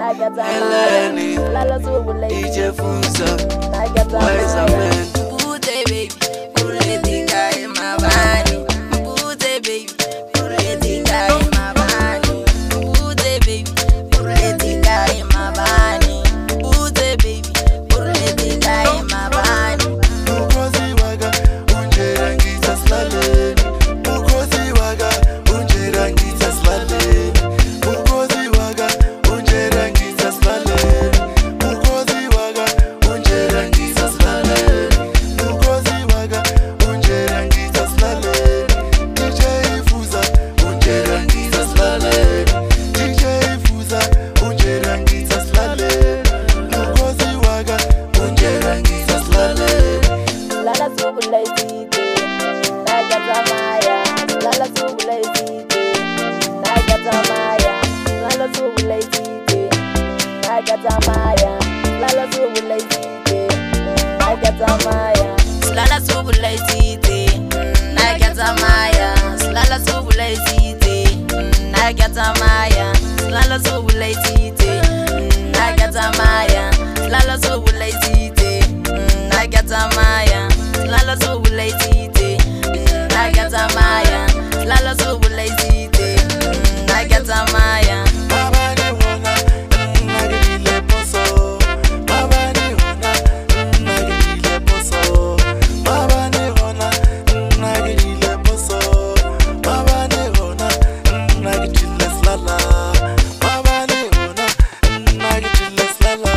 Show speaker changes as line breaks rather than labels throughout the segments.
Eleni, DJ Funza, Wise Amen.
Pute baby, puretika in my body. Pute baby, puretika in my body. Pute baby, puretika in my body. Pute baby, puretika in my body.
Ukosi waga, unjerangisa slaleni. Ukosi waga, unjerangisa slaleni. Ukosi waga, unjerangisa slaleni. Ukosi waga, unjerangisa slaleni. Ukosi waga, unjerangisa slaleni. DJ Fuza, unjerangisa slaleni. DJ Fuza, unjerangisa slaleni. Ukosi waga, unjerangisa slaleni.
Lala subula izite, nagata maya. Lala subula izite, nagata maya. Lala subula izite, nagata maya. Lala subula izite, nagata maya. Lala subula izite, nagata maya. Lala subula izite, nagata maya. Lala subula izite, nagata maya. Lala subula izite, nagata maya. Lala subula izite, nagata maya. Lala subula izite, nagata maya.
Mabani hona, nagile poso. Mabani hona, nagile poso. Mabani hona, nagile poso. Mabani hona, nagile slala. Mabani hona, nagile slala.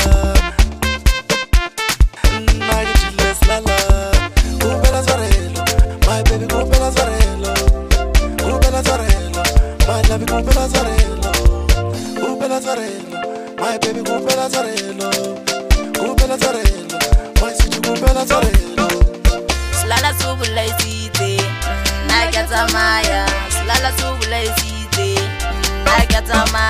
Nagile slala. Kupela zorelo, my baby kupela zorelo. Kupela zorelo, my love kupela zorelo. Kupela zorelo, my baby kupela zorelo. Kupela zorelo, my sweet kupela zorelo.
Lala subula izite, nagata maya. Lala subula izite, nagata maya.